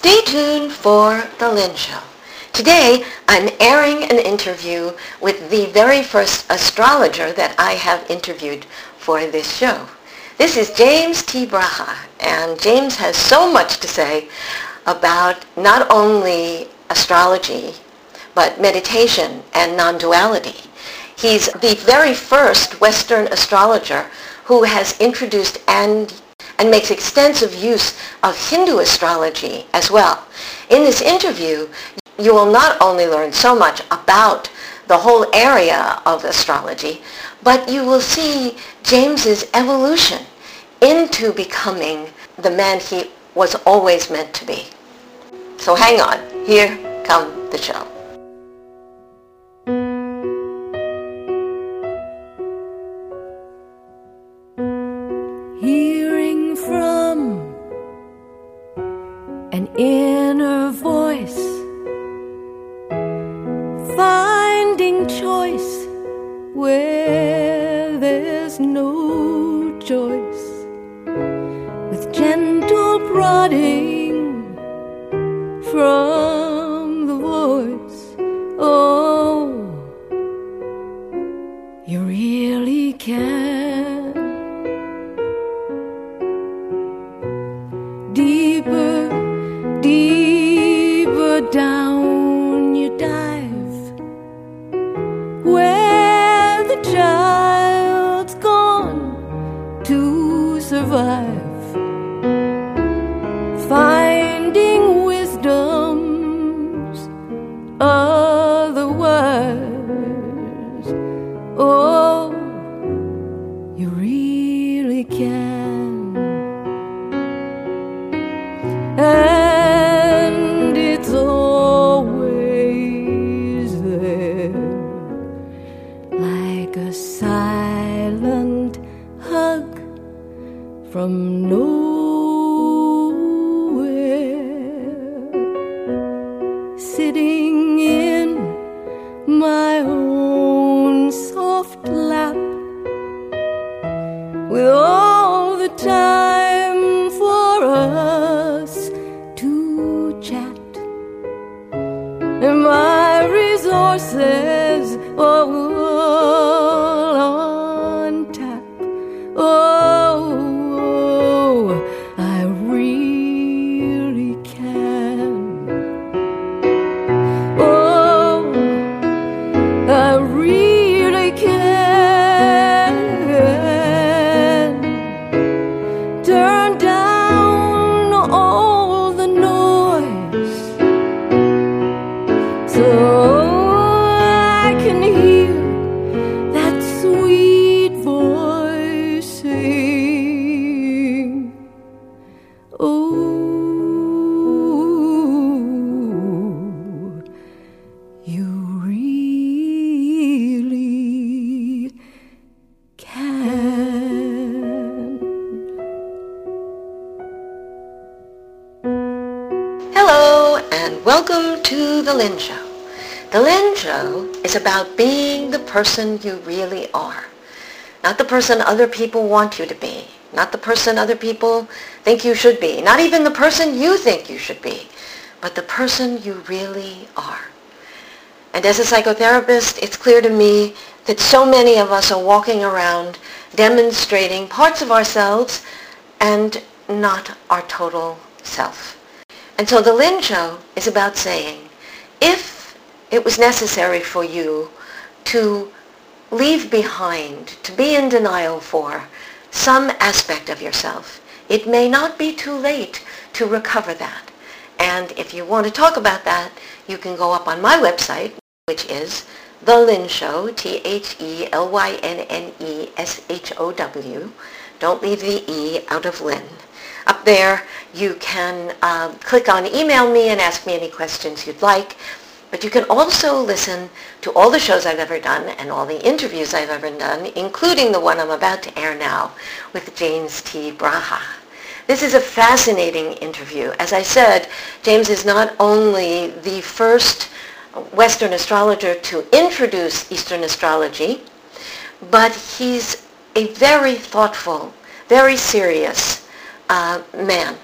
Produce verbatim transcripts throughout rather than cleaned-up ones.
Stay tuned for The Lynn Show. Today, I'm airing an interview with the very first astrologer that I have interviewed for this show. This is James T. Braha, and James has so much to say about not only astrology, but meditation and non-duality. He's the very first Western astrologer who has introduced and and makes extensive use of Hindu astrology as well. In this interview, you will not only learn so much about the whole area of astrology, but you will see James's evolution into becoming the man he was always meant to be. So hang on, here comes the show. Hearing from an inner voice, finding choice where there's no choice, with gentle prodding from the voice. Oh, you really can. Deeper, deeper down you dive, where the child's gone to survive, finding wisdom's otherwise. Oh, you really can. And it's always there, like a silent hug from nowhere, sitting in my own soft lap, with all the time for us to chat, and my resources all on tap. Oh, I really can. Oh, I really can. Turn down all the noise so I can hear that sweet voice sing. Oh, you really can. Hello, and welcome to The Lynn Show. The Lynn Show is about being the person you really are. Not the person other people want you to be. Not the person other people think you should be. Not even the person you think you should be. But the person you really are. And as a psychotherapist, it's clear to me that so many of us are walking around demonstrating parts of ourselves and not our total self. And so the Lynn Show is about saying, if it was necessary for you to leave behind, to be in denial for some aspect of yourself, it may not be too late to recover that. And if you want to talk about that, you can go up on my website, which is The Lynn Show, T H E L Y N N E S H O W. Don't leave the E out of Lynn. Up there, you can uh, click on email me and ask me any questions you'd like. But you can also listen to all the shows I've ever done and all the interviews I've ever done, including the one I'm about to air now with James T. Braha. This is a fascinating interview. As I said, James is not only the first Western astrologer to introduce Eastern astrology, but he's a very thoughtful, very serious uh, man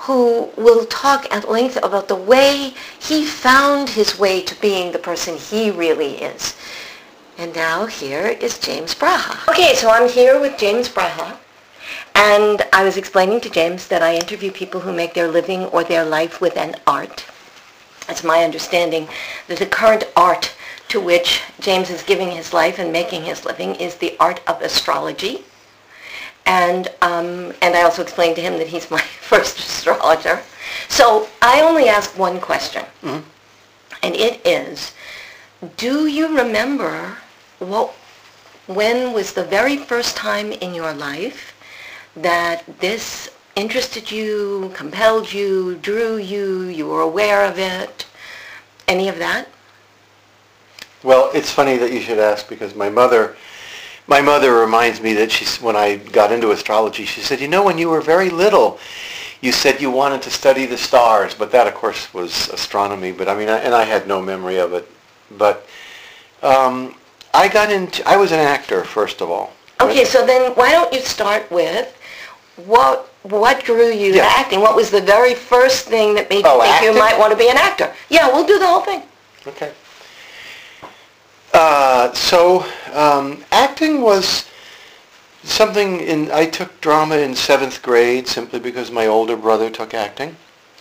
who will talk at length about the way he found his way to being the person he really is. And now here is James Braha. Okay, so I'm here with James Braha, and I was explaining to James that I interview people who make their living or their life with an art. It's my understanding that the current art to which James is giving his life and making his living is the art of astrology. And um, and I also explained to him that he's my first astrologer. So I only ask one question, mm-hmm. and it is, do you remember what, when was the very first time in your life that this interested you, compelled you, drew you, you were aware of it, any of that? Well, it's funny that you should ask, because my mother, my mother reminds me that she, when I got into astrology, she said, you know, when you were very little, you said you wanted to study the stars, but that, of course, was astronomy. But I mean, I, and I had no memory of it. But um, I got into, I was an actor, first of all. Okay, so then why don't you start with what what drew you yeah. to acting? What was the very first thing that made you oh, think acting? you might want to be an actor? Yeah, we'll do the whole thing. Okay. Uh, so um, acting was something in, I took drama in seventh grade simply because my older brother took acting.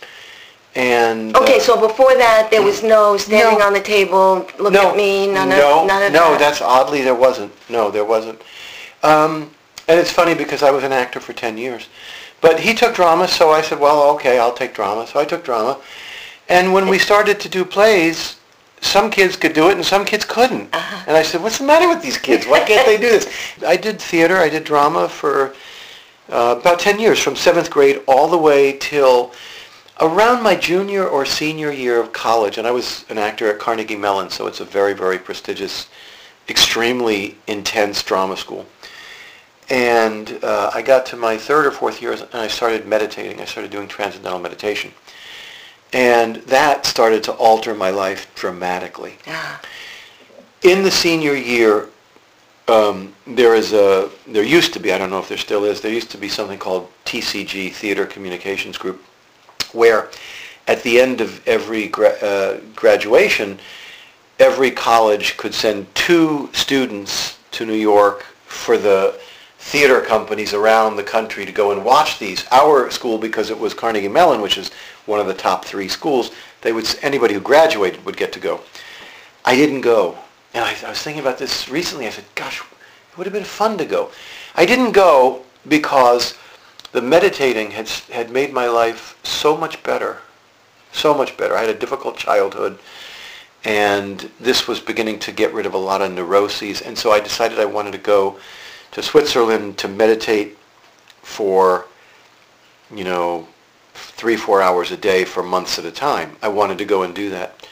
And okay, uh, so before that there was no standing no, on the table, look no, at me, none no, of, none of no, that? that's oddly there wasn't. No, there wasn't. Um, and it's funny because I was an actor for ten years. But he took drama, so I said, well, okay, I'll take drama. So I took drama. And when we started to do plays, some kids could do it and some kids couldn't. Uh-huh. And I said, what's the matter with these kids? Why can't they do this? I did theater, I did drama for uh, about ten years, from seventh grade all the way till around my junior or senior year of college. And I was an actor at Carnegie Mellon, so it's a very, very prestigious, extremely intense drama school. And uh, I got to my third or fourth year and I started meditating. I started doing transcendental meditation. And that started to alter my life dramatically. Yeah. In the senior year, um, there is a, there used to be, I don't know if there still is, there used to be something called T C G, Theater Communications Group, where at the end of every gra- uh, graduation, every college could send two students to New York for the theater companies around the country to go and watch these. Our school, because it was Carnegie Mellon, which is one of the top three schools, they would, anybody who graduated would get to go. I didn't go. And I, I was thinking about this recently. I said, gosh, it would have been fun to go. I didn't go because the meditating had, had made my life so much better, so much better. I had a difficult childhood, and this was beginning to get rid of a lot of neuroses. And so I decided I wanted to go to Switzerland to meditate for, you know, three, four hours a day for months at a time. I wanted to go and do that.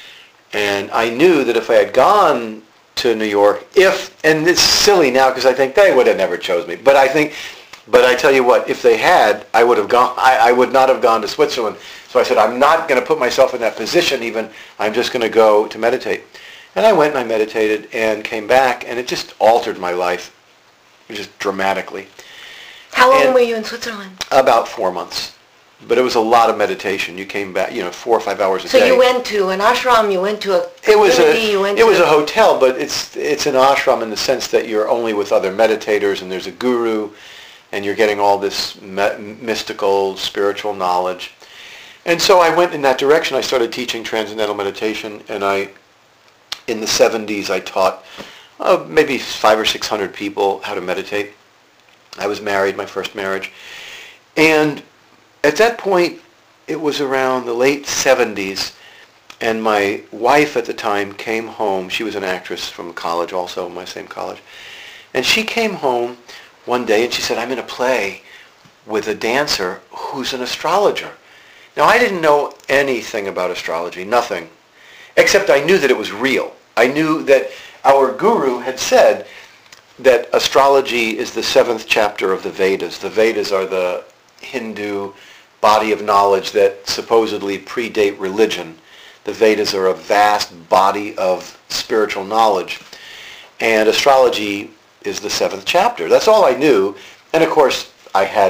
And I knew that if I had gone to New York, if, and it's silly now because I think they would have never chose me, but I think, but I tell you what, if they had, I would have gone, I, I would not have gone to Switzerland. So I said, I'm not going to put myself in that position even, I'm just going to go to meditate. And I went and I meditated and came back, and it just altered my life, just dramatically. How long and were you in Switzerland? About four months. But it was a lot of meditation. You came back, you know, four or five hours a so day. So you went to an ashram, you went to a community, it was a, you went It to was a hotel, but it's it's an ashram in the sense that you're only with other meditators, and there's a guru, and you're getting all this me- mystical, spiritual knowledge. And so I went in that direction. I started teaching transcendental meditation, and I, in the seventies, I taught uh, maybe five or six hundred people how to meditate. I was married, my first marriage. And at that point, it was around the late seventies, and my wife at the time came home. She was an actress from college also, my same college. And she came home one day and she said, I'm in a play with a dancer who's an astrologer. Now, I didn't know anything about astrology, nothing, except I knew that it was real. I knew that our guru had said that astrology is the seventh chapter of the Vedas. The Vedas are the Hindu body of knowledge that supposedly predate religion. The Vedas are a vast body of spiritual knowledge. And astrology is the seventh chapter. That's all I knew. And of course, I had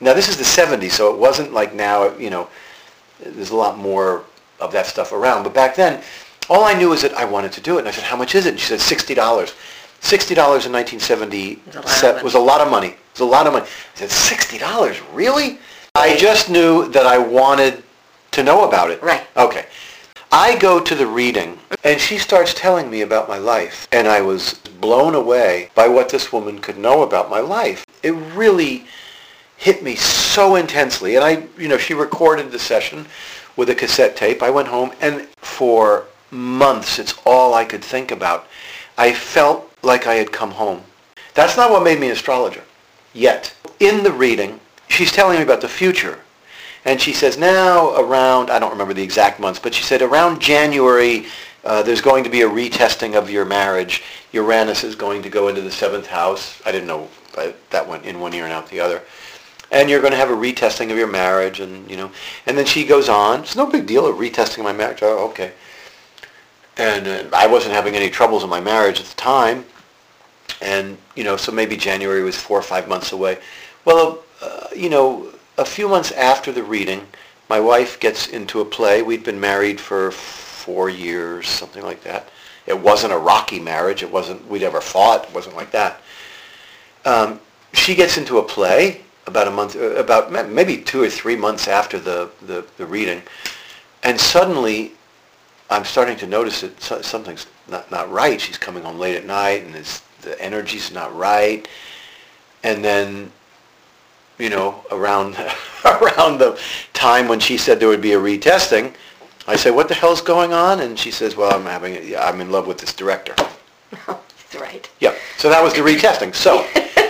Now this is the seventies, so it wasn't like now, you know, there's a lot more of that stuff around. But back then, all I knew is that I wanted to do it. And I said, how much is it? And she said, sixty dollars. sixty dollars in nineteen seventy was a lot of money. It was a lot of money. I said, sixty dollars? Really? I just knew that I wanted to know about it. Right. Okay. I go to the reading, and she starts telling me about my life. And I was blown away by what this woman could know about my life. It really hit me so intensely. And I, you know, she recorded the session with a cassette tape. I went home, and for months, it's all I could think about. I felt like I had come home. That's not what made me an astrologer, yet. In the reading, she's telling me about the future. And she says now around, I don't remember the exact months, but she said around January, uh, there's going to be a retesting of your marriage. Uranus is going to go into the seventh house. I didn't know, but that went in one ear and out the other. And you're going to have a retesting of your marriage, and you know. And then she goes on. It's no big deal, a retesting my marriage. Oh, okay. And uh, I wasn't having any troubles in my marriage at the time. And, you know, so maybe January was four or five months away. Well, uh, you know, a few months after the reading, my wife gets into a play. We'd been married for four years, something like that. It wasn't a rocky marriage. It wasn't, we'd ever fought. It wasn't like that. Um, she gets into a play about a month, about maybe two or three months after the, the, the reading. And suddenly, I'm starting to notice that something's not, not right. She's coming home late at night, and it's, the energy's not right. And then, you know, around around the time when she said there would be a retesting, I say, what the hell's going on? And she says, well, I'm having, a, I'm in love with this director. Oh, that's right. Yeah, so that was the retesting. So,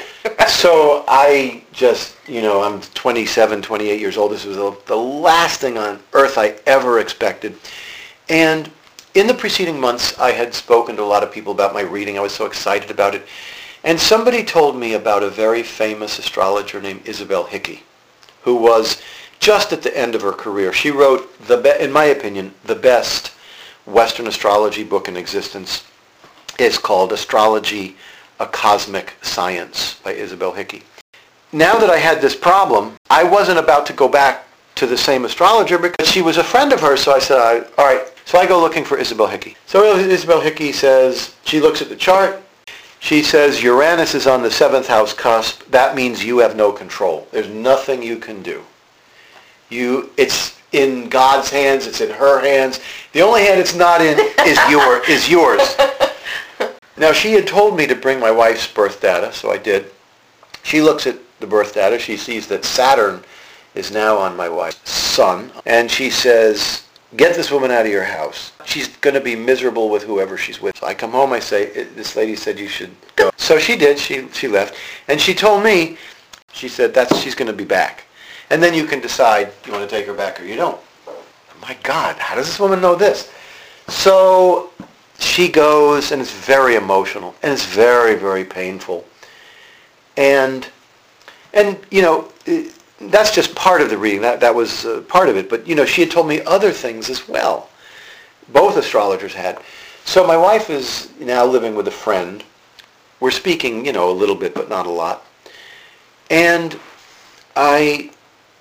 so I just, you know, I'm twenty-seven, twenty-eight years old. This was the, the last thing on earth I ever expected. And in the preceding months, I had spoken to a lot of people about my reading. I was so excited about it. And somebody told me about a very famous astrologer named Isabel Hickey, who was just at the end of her career. She wrote, the be- in my opinion, the best Western astrology book in existence. It's called Astrology, A Cosmic Science by Isabel Hickey. Now that I had this problem, I wasn't about to go back to the same astrologer because she was a friend of hers. So I said, all right. So I go looking for Isabel Hickey. So Isabel Hickey says, she looks at the chart. She says, Uranus is on the seventh house cusp. That means you have no control. There's nothing you can do. You, it's in God's hands. It's in her hands. The only hand it's not in is, your, is yours. Now, she had told me to bring my wife's birth data, so I did. She looks at the birth data. She sees that Saturn is now on my wife's sun. And she says, get this woman out of your house. She's going to be miserable with whoever she's with. So I come home, I say, this lady said you should go. So she did. She she left. And she told me, she said, that's she's going to be back. And then you can decide you want to take her back or you don't. My God, how does this woman know this? So she goes, and it's very emotional, and it's very, very painful. And, and you know, it, that's just part of the reading. That that was uh, part of it. But, you know, she had told me other things as well. Both astrologers had. So my wife is now living with a friend. We're speaking, you know, a little bit, but not a lot. And I,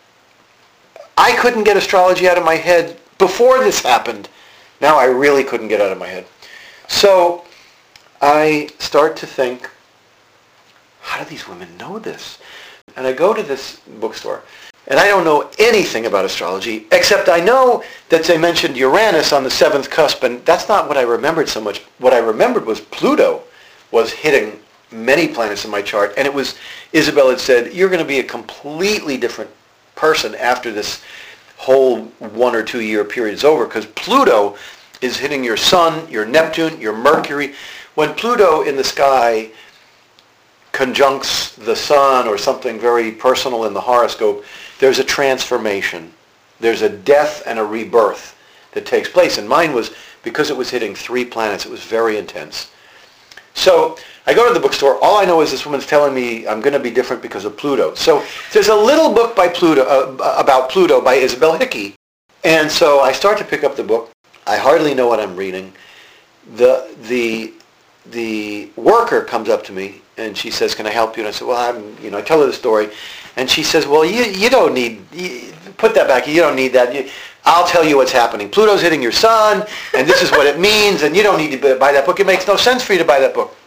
I couldn't get astrology out of my head before this happened. Now I really couldn't get it out of my head. So I start to think, how do these women know this? And I go to this bookstore, and I don't know anything about astrology, except I know that they mentioned Uranus on the seventh cusp, and that's not what I remembered so much. What I remembered was Pluto was hitting many planets in my chart, and it was, Isabel had said, you're going to be a completely different person after this whole one or two year period is over, because Pluto is hitting your sun, your Neptune, your Mercury. When Pluto in the sky conjuncts the sun or something very personal in the horoscope, there's a transformation. There's a death and a rebirth that takes place. And mine was, because it was hitting three planets, it was very intense. So I go to the bookstore. All I know is this woman's telling me I'm going to be different because of Pluto. So there's a little book by Pluto uh, about Pluto by Isabel Hickey. And so I start to pick up the book. I hardly know what I'm reading. The, the, the worker comes up to me and she says, can I help you? And I said, well, I'm, you know, I tell her the story. And she says, well, you, you don't need, you, put that back, you don't need that. You, I'll tell you what's happening. Pluto's hitting your sun, and this is what it means, and you don't need to buy that book. It makes no sense for you to buy that book.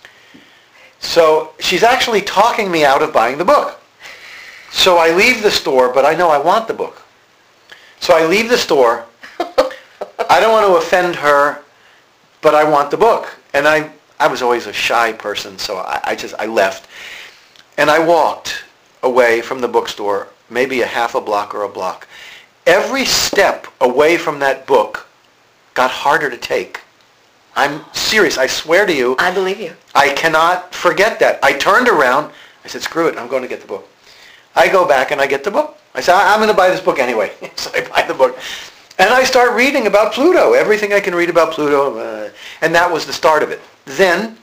So she's actually talking me out of buying the book. So I leave the store, but I know I want the book. So I leave the store. I don't want to offend her, but I want the book. And I, I was always a shy person, so I, I just, I left. And I walked away from the bookstore, maybe a half a block or a block. Every step away from that book got harder to take. I'm serious. I swear to you. I believe you. I cannot forget that. I turned around. I said, screw it. I'm going to get the book. I go back and I get the book. I said, I'm going to buy this book anyway. So I buy the book. And I start reading about Pluto, everything I can read about Pluto. Uh, and that was the start of it. Then,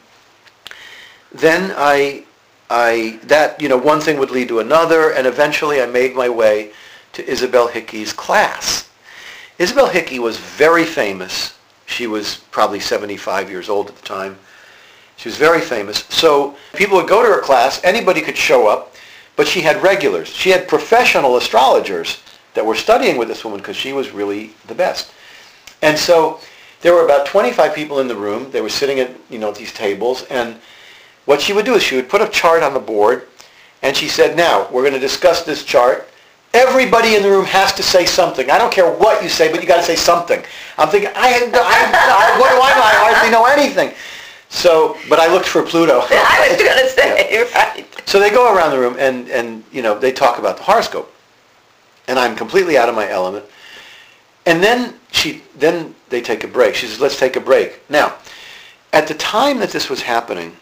then I, I, that, you know, one thing would lead to another. And eventually I made my way to Isabel Hickey's class. Isabel Hickey was very famous. She was probably seventy-five years old at the time. She was very famous. So people would go to her class. Anybody could show up. But she had regulars. She had professional astrologers that were studying with this woman because she was really the best. And so there were about twenty-five people in the room. They were sitting at, you know, these tables. And what she would do is she would put a chart on the board. And she said, now, we're going to discuss this chart. Everybody in the room has to say something. I don't care what you say, but you got to say something. I'm thinking, I, I, I, what do I know? I hardly know anything. So, but I looked for Pluto. I was going to say, right. So they go around the room and, and, you know, they talk about the horoscope. And I'm completely out of my element. And then she, then they take a break. She says, let's take a break. Now, at the time that this was happening,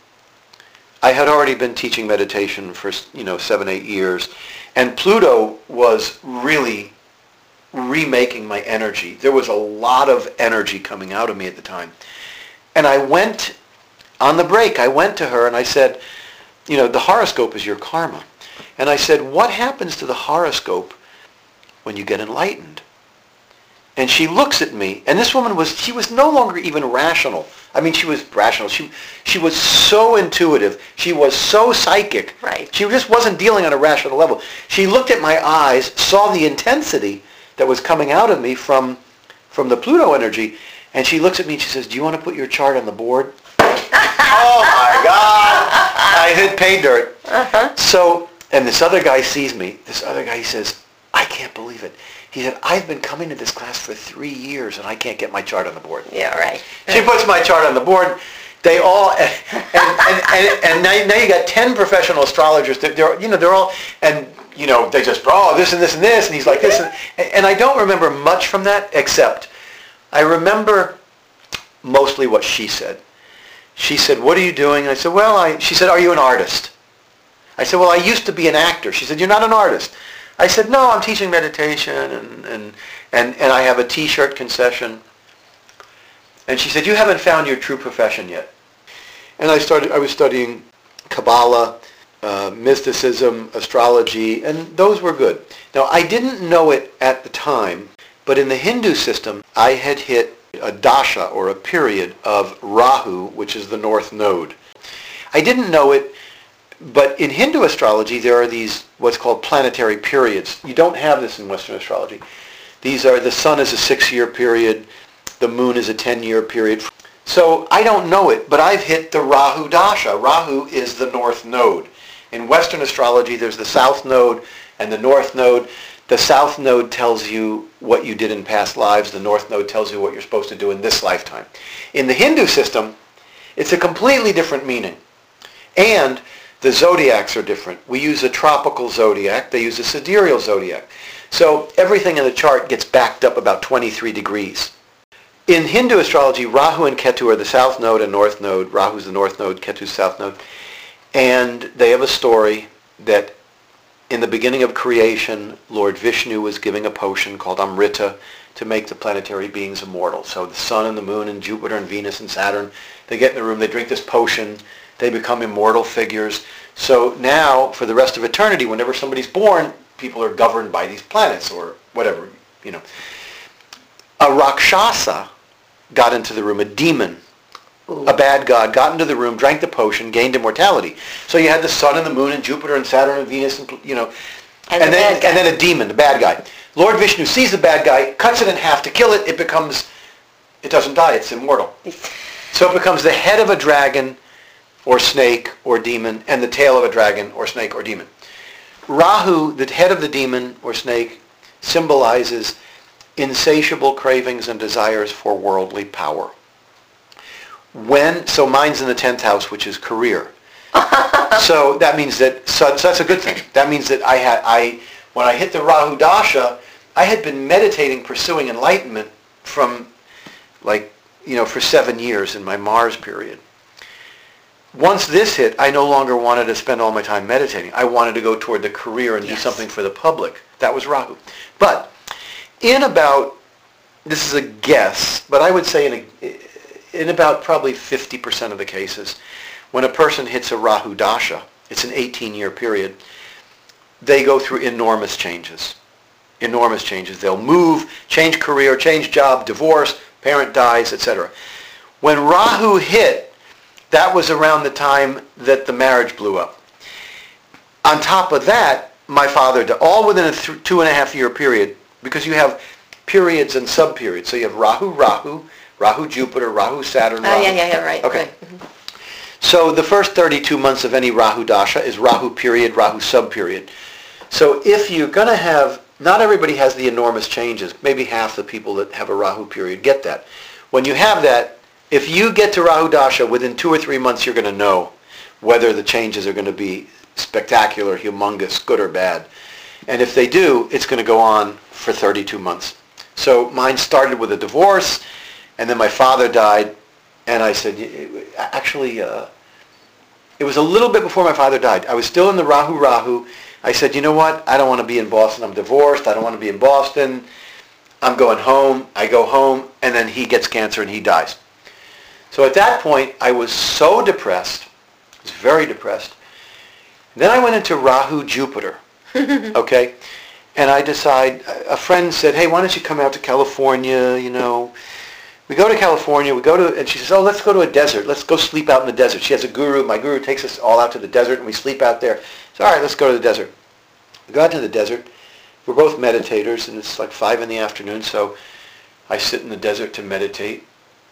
I had already been teaching meditation for, you know, seven, eight years. And Pluto was really remaking my energy. There was a lot of energy coming out of me at the time. And I went, on the break, I went to her and I said, you know, the horoscope is your karma. And I said, what happens to the horoscope when you get enlightened? And she looks at me, and this woman was, she was no longer even rational. I mean, she was rational. She, she was so intuitive. She was so psychic. Right. She just wasn't dealing on a rational level. She looked at my eyes, saw the intensity that was coming out of me from, from the Pluto energy, and she looks at me and she says, do you want to put your chart on the board? Oh my God! I hit pay dirt. Uh-huh. So, and this other guy sees me. This other guy, he says, I can't believe it. He said, I've been coming to this class for three years and I can't get my chart on the board. Yeah, right. She puts my chart on the board. They all, and, and, and, and now, now you got ten professional astrologers. They're, they're, you know, they're all, and, you know, they just, oh, this and this and this, and he's like this. And, and I don't remember much from that, except I remember mostly what she said. She said, what are you doing? And I said, well, I, she said, are you an artist? I said, well, I used to be an actor. She said, you're not an artist. I said, no, I'm teaching meditation, and, and, and, and I have a T-shirt concession. And she said, you haven't found your true profession yet. And I started, I was studying Kabbalah, uh, mysticism, astrology, and those were good. Now, I didn't know it at the time, but in the Hindu system, I had hit a dasha, or a period, of Rahu, which is the north node. I didn't know it, but in Hindu astrology, there are these what's called planetary periods. You don't have this in Western astrology. These are, the sun is a six-year period, the moon is a ten-year period. So I don't know it, but I've hit the Rahu dasha. Rahu is the north node. In Western astrology, there's the south node and the north node. The south node tells you what you did in past lives. The north node tells you what you're supposed to do in this lifetime. In the Hindu system, it's a completely different meaning. And the zodiacs are different. We use a tropical zodiac. They use a sidereal zodiac. So everything in the chart gets backed up about twenty-three degrees. In Hindu astrology, Rahu and Ketu are the south node and north node. Rahu's the north node, Ketu's south node. And they have a story that in the beginning of creation, Lord Vishnu was giving a potion called Amrita to make the planetary beings immortal. So the sun and the moon and Jupiter and Venus and Saturn, they get in the room, they drink this potion, they become immortal figures. So now, for the rest of eternity, whenever somebody's born, people are governed by these planets or whatever, you know. A Rakshasa got into the room, a demon, a bad god, got into the room, drank the potion, gained immortality. So you had the sun and the moon and Jupiter and Saturn and Venus and, you know, And, and the then bad guy. and then a demon, the bad guy. Lord Vishnu sees the bad guy, cuts it in half to kill it. It becomes, it doesn't die. It's immortal. So it becomes the head of a dragon or snake or demon and the tail of a dragon or snake or demon. Rahu, the head of the demon or snake, symbolizes insatiable cravings and desires for worldly power. When, so mine's in the tenth house, which is career. So that means that, so, so that's a good thing. That means that I had, I, when I hit the Rahu Dasha, I had been meditating, pursuing enlightenment from like, you know, for seven years in my Mars period. Once this hit, I no longer wanted to spend all my time meditating. I wanted to go toward the career and Yes. do something for the public. That was Rahu. But in about, this is a guess, but I would say in, a, in about probably fifty percent of the cases, when a person hits a Rahu Dasha, it's an eighteen-year period, they go through enormous changes. Enormous changes. They'll move, change career, change job, divorce, parent dies, et cetera. When Rahu hit, that was around the time that the marriage blew up. On top of that, my father died, all within a th- two and a half year period, because you have periods and sub-periods. So you have Rahu, Rahu, Rahu, Jupiter, Rahu, Saturn, Oh, Rahu. yeah, yeah, yeah, right. Okay. Right. Mhm. So the first thirty-two months of any Rahu Dasha is Rahu period, Rahu sub-period. So if you're going to have, not everybody has the enormous changes. Maybe half the people that have a Rahu period get that. When you have that, if you get to Rahu Dasha, within two or three months you're going to know whether the changes are going to be spectacular, humongous, good or bad. And if they do, it's going to go on for thirty-two months. So mine started with a divorce, and then my father died, and I said, actually, uh, it was a little bit before my father died. I was still in the Rahu Rahu. I said, you know what? I don't want to be in Boston. I'm divorced. I don't want to be in Boston. I'm going home. I go home, and then he gets cancer and he dies. So at that point, I was so depressed. I was very depressed. Then I went into Rahu Jupiter, okay? And I decide, a friend said, hey, why don't you come out to California, you know? We go to California, we go to, and she says, oh, let's go to a desert. Let's go sleep out in the desert. She has a guru. My guru takes us all out to the desert, and we sleep out there. So, all right, let's go to the desert. We go out to the desert. We're both meditators, and it's like five in the afternoon, so I sit in the desert to meditate.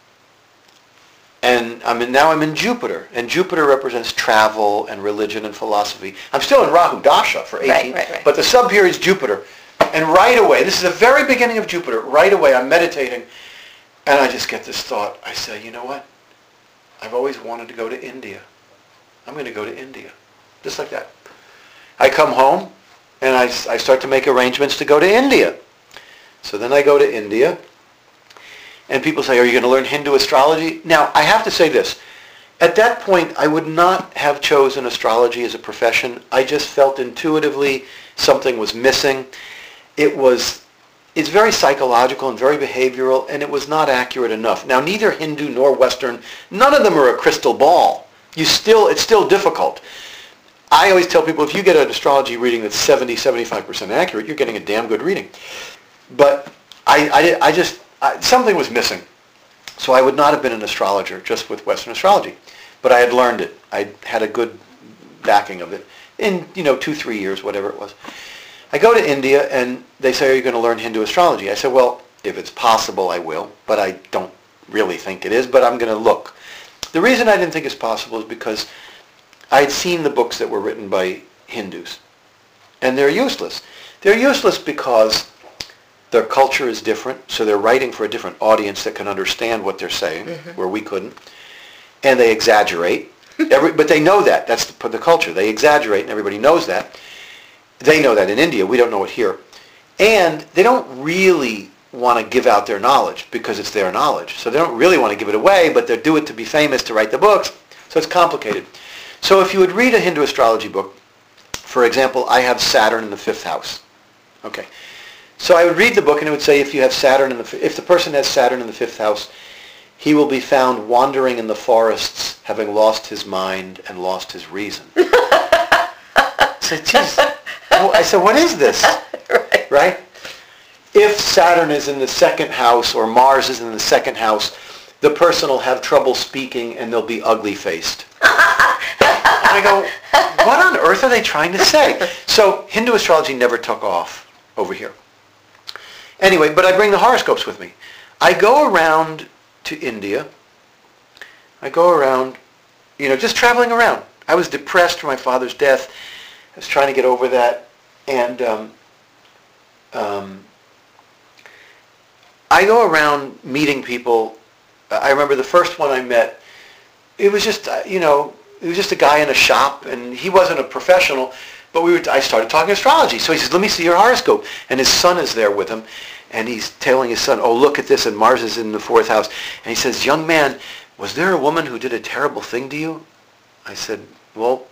And I'm in, now I'm in Jupiter, and Jupiter represents travel and religion and philosophy. I'm still in Rahu Dasha for eighteen, Right, right, right. but the sub-period is Jupiter. And right away, this is the very beginning of Jupiter, right away I'm meditating, and I just get this thought. I say, you know what? I've always wanted to go to India. I'm going to go to India. Just like that. I come home, and I, I start to make arrangements to go to India. So then I go to India, and people say, are you going to learn Hindu astrology? Now, I have to say this. At that point, I would not have chosen astrology as a profession. I just felt intuitively something was missing. It was, it's very psychological and very behavioral, and it was not accurate enough. Now, neither Hindu nor Western, none of them are a crystal ball. You still, it's still difficult. I always tell people, if you get an astrology reading that's seventy, seventy-five percent accurate, you're getting a damn good reading. But I, I, I just, I, something was missing. So I would not have been an astrologer just with Western astrology. But I had learned it. I had a good backing of it in, you know, two, three years, whatever it was. I go to India, and they say, are you going to learn Hindu astrology? I said, well, if it's possible, I will. But I don't really think it is, but I'm going to look. The reason I didn't think it's possible is because I had seen the books that were written by Hindus, and they're useless. They're useless because their culture is different, so they're writing for a different audience that can understand what they're saying, mm-hmm. where we couldn't, and they exaggerate. Every, but they know that. That's the, the culture. They exaggerate, and everybody knows that. They know that in India. We don't know it here. And they don't really want to give out their knowledge because it's their knowledge. So they don't really want to give it away, but they do it to be famous, to write the books. So it's complicated. So if you would read a Hindu astrology book, for example, I have Saturn in the fifth house. Okay. So I would read the book, and it would say if you have Saturn in the, if the person has Saturn in the fifth house, he will be found wandering in the forests, having lost his mind and lost his reason. I said, geez. I said, what is this? Right. Right? If Saturn is in the second house or Mars is in the second house, the person will have trouble speaking and they'll be ugly-faced. And I go, what on earth are they trying to say? So Hindu astrology never took off over here. Anyway, but I bring the horoscopes with me. I go around to India. I go around, you know, just traveling around. I was depressed for my father's death. I was trying to get over that. And um, um, I go around meeting people. I remember the first one I met, it was just, uh, you know, it was just a guy in a shop, and he wasn't a professional, but we were, I started talking astrology. So he says, let me see your horoscope. And his son is there with him, and he's telling his son, oh, look at this, and Mars is in the fourth house. And he says, young man, was there a woman who did a terrible thing to you? I said, well,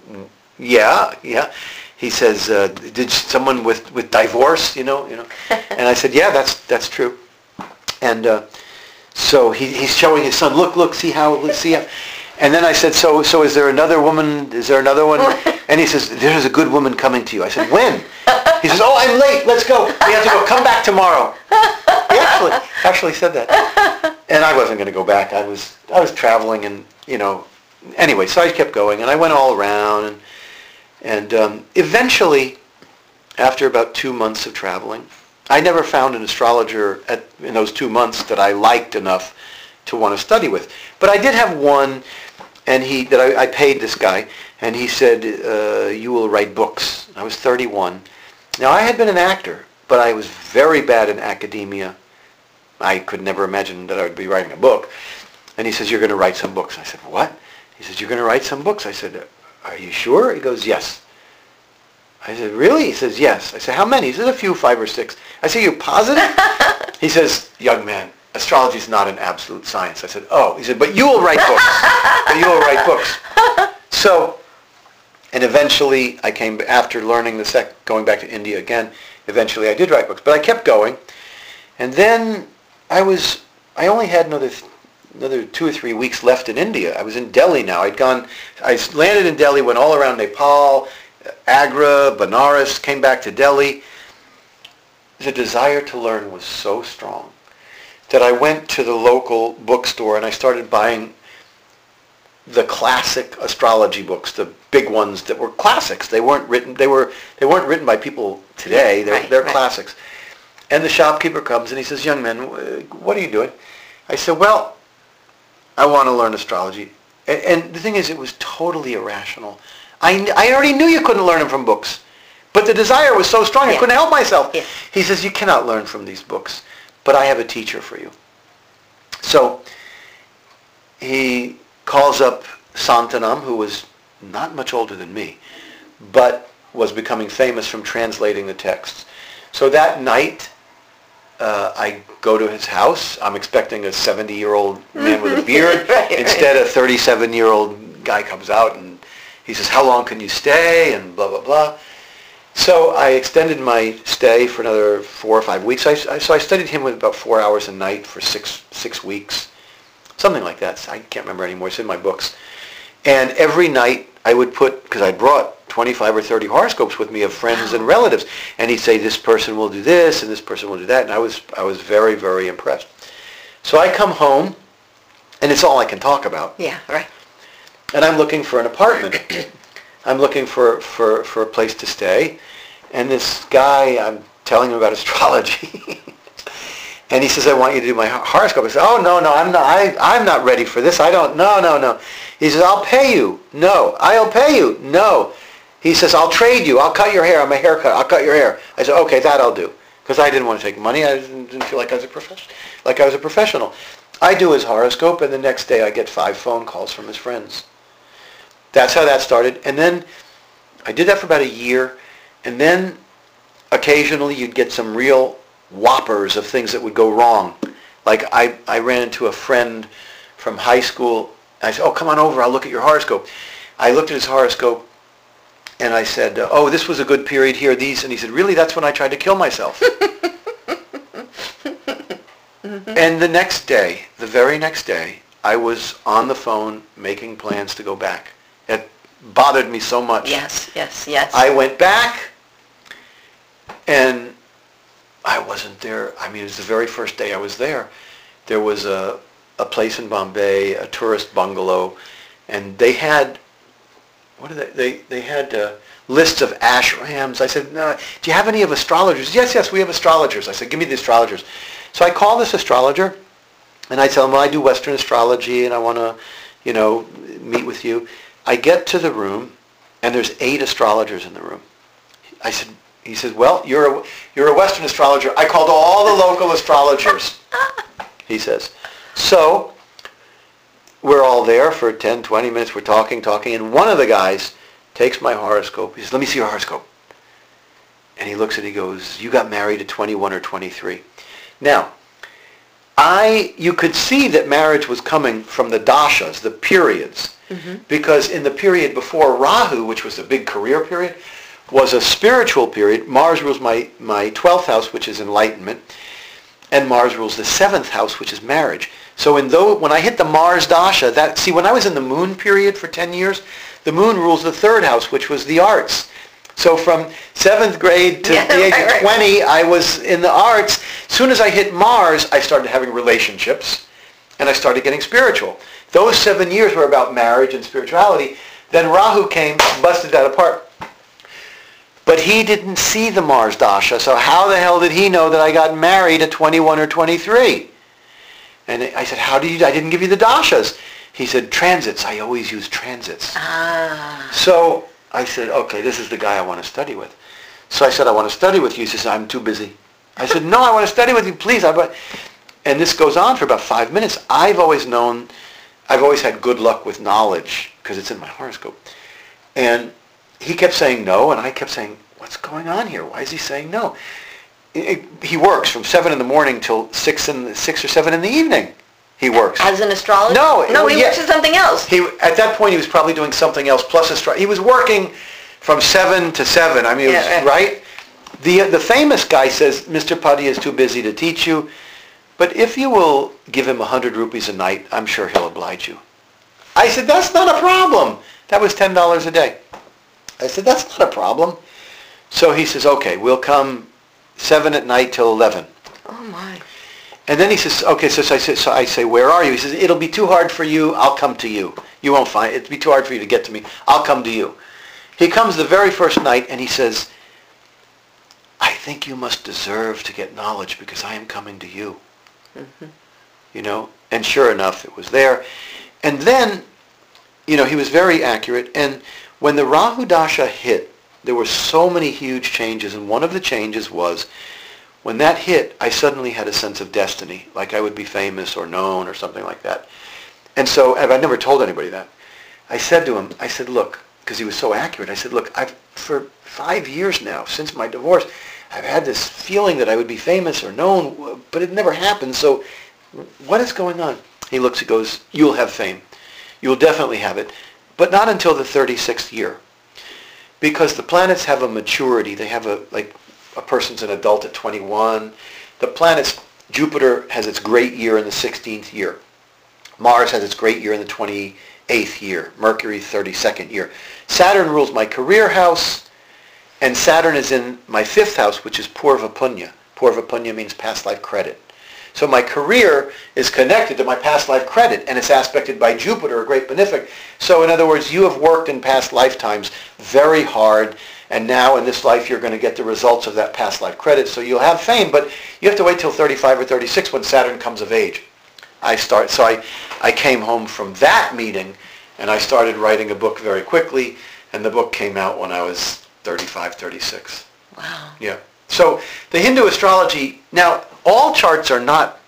yeah, yeah. He says, uh, did someone with, with divorce, you know? you know? And I said, yeah, that's that's true. And uh, so he, he's showing his son, look, look, see how, let's see how. And then I said, so so is there another woman, is there another one? And he says, there's a good woman coming to you. I said, when? He says, oh, I'm late, let's go. We have to go, come back tomorrow. He actually, actually said that. And I wasn't going to go back. I was, I was traveling and, you know, anyway, so I kept going. And I went all around. And, and um, eventually, after about two months of traveling, I never found an astrologer at, in those two months that I liked enough to want to study with. But I did have one, and he that I, I paid this guy, and he said, uh, you will write books. I was thirty-one. Now, I had been an actor, but I was very bad in academia. I could never imagine that I would be writing a book. And he says, you're going to write some books. I said, what? He says, you're going to write some books. I said, are you sure? He goes, yes. I said, really? He says, yes. I said, how many? He says, a few, five or six. I said, you positive? He says, young man, astrology is not an absolute science. I said, oh. He said, but you will write books. But you will write books. So, and eventually I came, after learning the sec, going back to India again, eventually I did write books. But I kept going. And then I was, I only had another, another two or three weeks left in India. I was in Delhi now. I'd gone, I landed in Delhi, went all around Nepal, Agra, Benares, came back to Delhi. The desire to learn was so strong that I went to the local bookstore and I started buying the classic astrology books, the big ones that were classics. They weren't written. They were. They weren't written by people today. They're, right, they're right. classics. And the shopkeeper comes and he says, "Young man, what are you doing?" I said, "Well, I want to learn astrology." And, and the thing is, it was totally irrational. I, I already knew you couldn't learn them from books, but the desire was so strong, yeah. I couldn't help myself. Yeah. He says, "You cannot learn from these books, but I have a teacher for you." So he calls up Santanam, who was not much older than me, but was becoming famous from translating the texts. So that night, uh, I go to his house. I'm expecting a seventy-year-old man with a beard. right, Instead, right. a thirty-seven-year-old guy comes out and he says, "How long can you stay?" and blah, blah, blah. So I extended my stay for another four or five weeks. I, I, so I studied him with about four hours a night for six six weeks, something like that. I can't remember anymore. It's in my books. And every night I would put, because I brought twenty-five or thirty horoscopes with me of friends and relatives, and he'd say, this person will do this and this person will do that. And I was I was very, very impressed. So I come home, and it's all I can talk about. Yeah, right. And I'm looking for an apartment. I'm looking for, for, for a place to stay. And this guy, I'm telling him about astrology. And he says, "I want you to do my horoscope." I said, "Oh, no, no, I'm not, I, I'm not ready for this. I don't, no, no, no." He says, "I'll pay you." "No." "I'll pay you." "No." He says, "I'll trade you. I'll cut your hair. I'm a haircut. I'll cut your hair." I said, "Okay, that I'll do." Because I didn't want to take money. I didn't, didn't feel like I was a professional. Like I was a professional. I do his horoscope, and the next day I get five phone calls from his friends. That's how that started. And then I did that for about a year. And then occasionally you'd get some real whoppers of things that would go wrong. Like I, I ran into a friend from high school. I said, "Oh, come on over. I'll look at your horoscope." I looked at his horoscope and I said, "Oh, this was a good period here. These," and he said, "Really? That's when I tried to kill myself." And the next day, the very next day, I was on the phone making plans to go back. It bothered me so much. Yes, yes, yes. I went back, and I wasn't there. I mean, it was the very first day I was there. There was a a place in Bombay, a tourist bungalow, and they had, what did they, they, they had uh, lists of ashrams. I said, no, do you have any of astrologers? Yes, yes, we have astrologers. I said, give me the astrologers. So I called this astrologer, and I tell him, well, I do Western astrology, and I want to, you know, meet with you. I get to the room, and there's eight astrologers in the room. I said, he says, well, you're a, you're a Western astrologer. I called all the local astrologers, he says. So we're all there for ten, twenty minutes. We're talking, talking, and one of the guys takes my horoscope. He says, let me see your horoscope. And he looks at it, he goes, you got married at twenty-one or twenty-three. Now, I, you could see that marriage was coming from the dashas, the periods, mm-hmm. because in the period before Rahu, which was a big career period, was a spiritual period. Mars rules my, my twelfth house, which is enlightenment, and Mars rules the seventh house, which is marriage. So in though, when I hit the Mars dasha, that, see, when I was in the moon period for ten years, the moon rules the third house, which was the arts. So from seventh grade to yeah, the age right, of right. twenty, I was in the arts. As soon as I hit Mars, I started having relationships, and I started getting spiritual. Those seven years were about marriage and spirituality. Then Rahu came, busted that apart. But he didn't see the Mars dasha, so how the hell did he know that I got married at twenty-one or twenty-three? And I said, how do you, I didn't give you the dashas. He said, transits. I always use transits. Ah. So I said, okay, this is the guy I want to study with. So I said, I want to study with you. He says, I'm too busy. I said, no, I want to study with you, please. I want... And this goes on for about five minutes. I've always known, I've always had good luck with knowledge because it's in my horoscope. And he kept saying no, and I kept saying, what's going on here? Why is he saying no? It, it, he works from seven in the morning till six in the, six or seven in the evening. He works. As an astrologer? No. No, he yeah. works at something else. He At that point, he was probably doing something else plus astrology. He was working from seven to seven. I mean, it was, yeah, right. right? The, the famous guy says, Mister Putty is too busy to teach you, but if you will give him one hundred rupees a night, I'm sure he'll oblige you. I said, that's not a problem. That was ten dollars a day. I said, that's not a problem. So he says, okay, we'll come seven at night till eleven. Oh, my. And then he says, okay, so, so, I say, so I say, where are you? He says, it'll be too hard for you. I'll come to you. You won't find it. It'll be too hard for you to get to me. I'll come to you. He comes the very first night and he says, I think you must deserve to get knowledge because I am coming to you. Mm-hmm. You know, and sure enough, it was there. And then, you know, he was very accurate. And when the Rahu Dasha hit, there were so many huge changes. And one of the changes was, when that hit, I suddenly had a sense of destiny, like I would be famous or known or something like that. And so, and I never told anybody that. I said to him, I said, look, because he was so accurate, I said, look, I've, for five years now, since my divorce, I've had this feeling that I would be famous or known, but it never happened. So what is going on? He looks, he goes, you'll have fame. You'll definitely have it, but not until the thirty-sixth year. Because the planets have a maturity. They have a, like, a person's an adult at twenty-one. The planets, Jupiter has its great year in the sixteenth year. Mars has its great year in the twenty-eighth year. Mercury, thirty-second year. Saturn rules my career house, and Saturn is in my fifth house, which is Purva Punya. Purva Punya means past life credit. So my career is connected to my past life credit, and it's aspected by Jupiter, a great benefic. So in other words, you have worked in past lifetimes very hard, and now in this life you're going to get the results of that past life credit. So you'll have fame, but you have to wait till thirty-five or thirty-six when Saturn comes of age. I start, so I, I came home from that meeting, and I started writing a book very quickly, and the book came out when I was thirty-five, thirty-six. Wow. Yeah. So the Hindu astrology, now all charts are not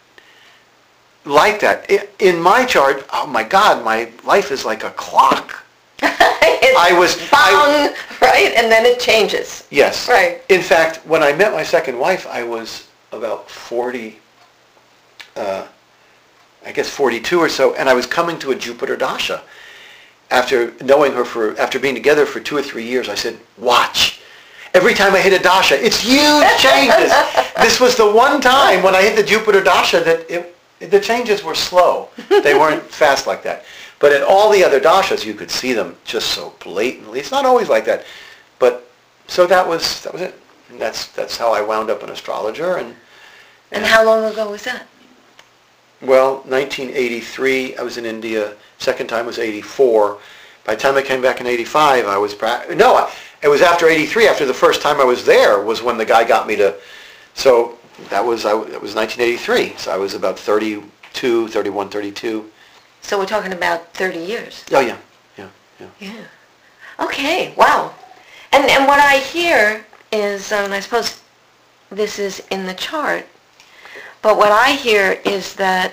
like that. In my chart, oh my God, my life is like a clock. I was bang, I, right, and then it changes. Yes. Right. In fact, when I met my second wife, I was about forty, uh, I guess forty-two or so, and I was coming to a Jupiter Dasha. After knowing her for, after being together for two or three years, I said, watch. Every time I hit a dasha, it's huge changes. This was the one time when I hit the Jupiter dasha that it, the changes were slow. They weren't fast like that. But in all the other dashas, you could see them just so blatantly. It's not always like that. But so that was that was it. And that's that's how I wound up an astrologer. And, And how long ago was that? well, nineteen eighty-three, I was in India. Second time was eighty-four. By the time I came back in eighty-five, I was, pra- no, I- it was after eighty-three, after the first time I was there, was when the guy got me to, so that was, I, it was nineteen eighty-three. So I was about thirty-two, thirty-one, thirty-two. So we're talking about thirty years. Oh, yeah, yeah, yeah. Yeah. Okay, wow. And and what I hear is, um, I suppose this is in the chart, but what I hear is that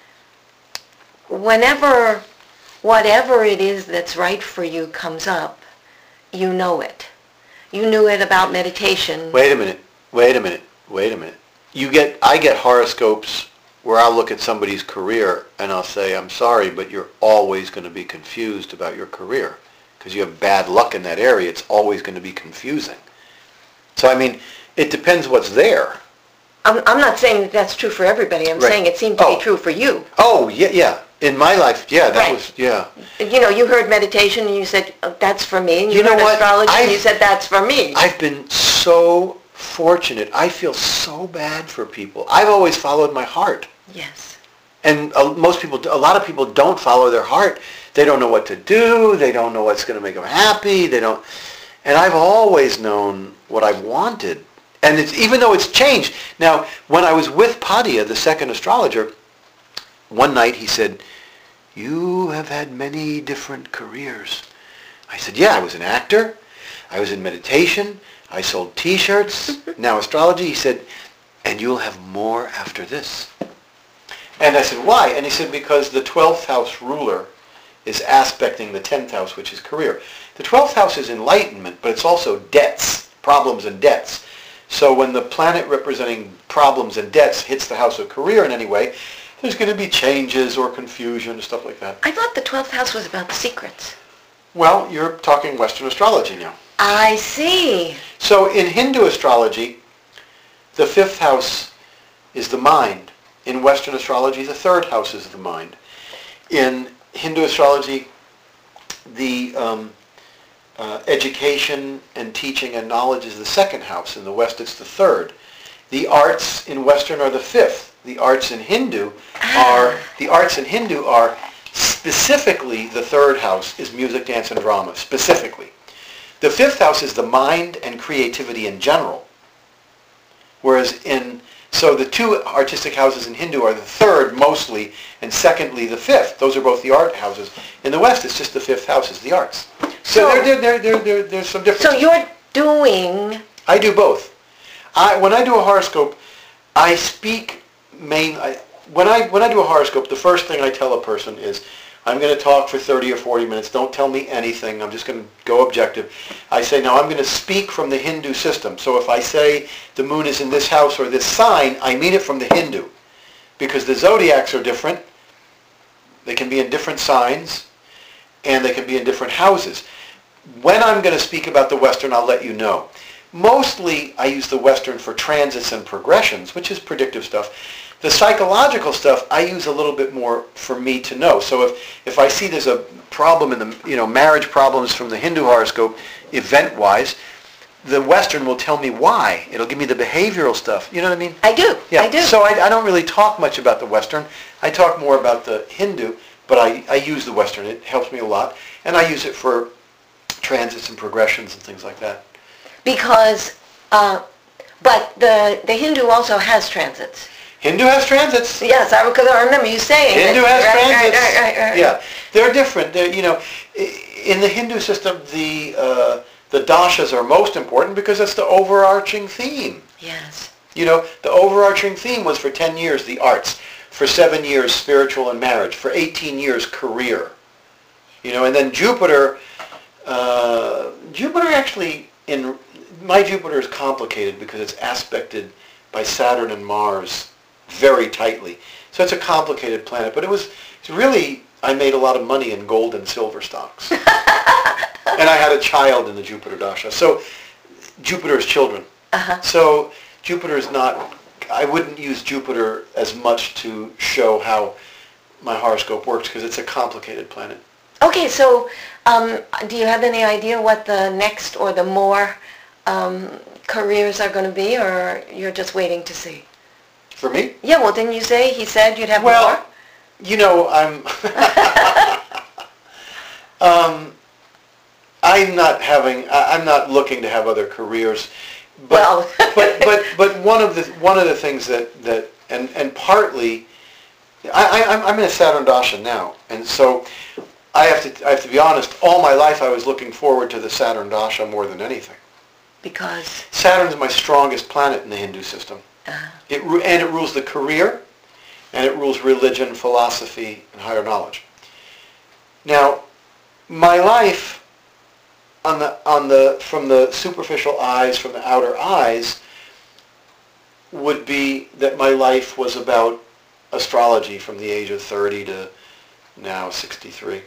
whenever whatever it is that's right for you comes up, you know it. You knew it about meditation. Wait a minute, wait a minute, wait a minute. You get, I get horoscopes where I'll look at somebody's career and I'll say, I'm sorry, but you're always going to be confused about your career because you have bad luck in that area. It's always going to be confusing. So, I mean, it depends what's there. I'm, I'm not saying that that's true for everybody. I'm Right. saying it seemed to Oh. be true for you. Oh, yeah, yeah. In my life, yeah, that Right. was, yeah. You know, you heard meditation and you said, oh, that's for me. And you, You know heard what? astrology and I've- you said, that's for me. I've been so fortunate. I feel so bad for people. I've always followed my heart. Yes. And uh, most people, a lot of people don't follow their heart. They don't know what to do. They don't know what's going to make them happy. They don't. And I've always known what I've wanted. And it's, even though it's changed. Now, when I was with Padya, the second astrologer, one night he said, you have had many different careers. I said, yeah, I was an actor. I was in meditation. I sold T-shirts. Now astrology. He said, and you'll have more after this. And I said, why? And he said, because the twelfth house ruler is aspecting the tenth house, which is career. The twelfth house is enlightenment, but it's also debts, problems and debts. So when the planet representing problems and debts hits the house of career in any way, there's going to be changes or confusion and stuff like that. I thought the twelfth house was about secrets. Well, you're talking Western astrology now. I see. So in Hindu astrology, the fifth house is the mind. In Western astrology, the third house is the mind. In Hindu astrology, the um, uh, education and teaching and knowledge is the second house. In the West, it's the third. The arts in Western are the fifth. The arts in Hindu are the arts in Hindu are specifically the third house is music, dance, and drama. Specifically, the fifth house is the mind and creativity in general. Whereas in so the two artistic houses in Hindu are the third mostly, and secondly the fifth. Those are both the art houses. In the West, it's just the fifth house is the arts. So, So- there, there, there, there, there, there's some differences. So you're doing, I do both. I, when I do a horoscope, I speak main. I, when I when I do a horoscope, the first thing I tell a person is, I'm going to talk for thirty or forty minutes. Don't tell me anything. I'm just going to go objective. I say, now I'm going to speak from the Hindu system. So if I say the moon is in this house or this sign, I mean it from the Hindu, because the zodiacs are different. They can be in different signs, and they can be in different houses. When I'm going to speak about the Western, I'll let you know. Mostly, I use the Western for transits and progressions, which is predictive stuff. The psychological stuff, I use a little bit more for me to know. So if, if I see there's a problem in the, you know, marriage problems from the Hindu horoscope, event-wise, the Western will tell me why. It'll give me the behavioral stuff. You know what I mean? I do, Yeah. I do. So I, I don't really talk much about the Western. I talk more about the Hindu, but I, I use the Western. It helps me a lot. And I use it for transits and progressions and things like that. Because, uh, but the, the Hindu also has transits. Hindu has transits. Yes, I, because I remember you saying Hindu that, has right, transits. Right, right, right, right. Yeah, they're different. They're, you know, i- in the Hindu system, the uh, the dashas are most important because that's the overarching theme. Yes. You know, the overarching theme was for ten years the arts, for seven years spiritual and marriage, for eighteen years career. You know, and then Jupiter, uh, Jupiter actually in my Jupiter is complicated because it's aspected by Saturn and Mars very tightly. So it's a complicated planet, but it was it's really, I made a lot of money in gold and silver stocks. And I had a child in the Jupiter Dasha. So Jupiter is children. Uh-huh. So Jupiter is not, I wouldn't use Jupiter as much to show how my horoscope works because it's a complicated planet. Okay, so um, do you have any idea what the next or the more um, careers are going to be, or you're just waiting to see? For me? Yeah, well, didn't you say he said you'd have Well, more? you know, I'm um, I'm not having I- I'm not looking to have other careers. But, Well. but but but one of the one of the things that, that and and partly I, I I'm I'm in a Saturn Dasha now, and so I have to I have to be honest. All my life I was looking forward to the Saturn Dasha more than anything. Because? Saturn is my strongest planet in the Hindu system. Uh, It ru- and it rules the career, and it rules religion, philosophy, and higher knowledge. Now, my life on the on the from the superficial eyes, from the outer eyes, would be that my life was about astrology from the age of thirty to now sixty-three.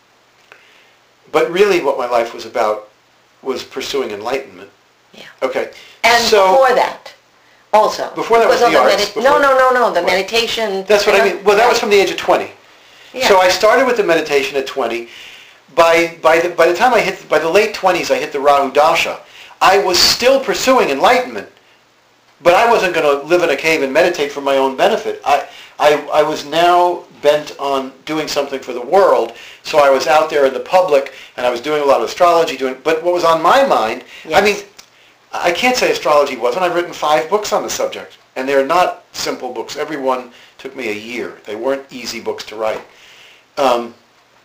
But really what my life was about was pursuing enlightenment. yeah. Okay. And so, before that, also. Before that was Because the of arts, medi- before- no, no, no, no, the What? meditation. That's what I mean. Well, that was Right. from the age of twenty. Yeah. So I started with the meditation at twenty. By by the by the time I hit by the late twenties, I hit the Rahu Dasha. I was still pursuing enlightenment, but I wasn't going to live in a cave and meditate for my own benefit. I I I was now bent on doing something for the world. So I was out there in the public, and I was doing a lot of astrology. Doing, but what was on my mind? Yes. I mean, I can't say astrology wasn't. I've written five books on the subject, and they're not simple books. Every one took me a year. They weren't easy books to write. Um,